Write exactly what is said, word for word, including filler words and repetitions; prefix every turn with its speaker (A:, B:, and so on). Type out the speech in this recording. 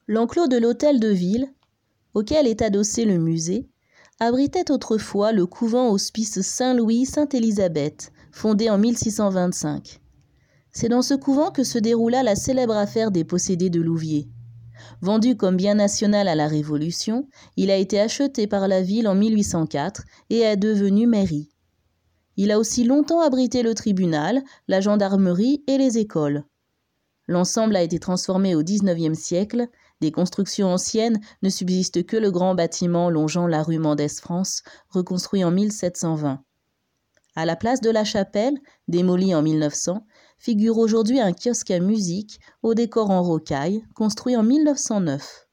A: L'enclos de l'hôtel de ville, auquel est adossé le musée, abritait autrefois le couvent hospice Saint-Louis-Sainte-Élisabeth, fondé en mille six cent vingt-cinq. C'est dans ce couvent que se déroula la célèbre affaire des possédés de Louviers. Vendu comme bien national à la Révolution, il a été acheté par la ville en mille huit cent quatre et est devenu mairie. Il a aussi longtemps abrité le tribunal, la gendarmerie et les écoles. L'ensemble a été transformé au dix-neuvième siècle. Des constructions anciennes ne subsiste que le grand bâtiment longeant la rue Mendès-France, reconstruit en mille sept cent vingt. À la place de la chapelle, démolie en mille neuf cents, figure aujourd'hui un kiosque à musique au décor en rocaille, construit en mille neuf cent neuf.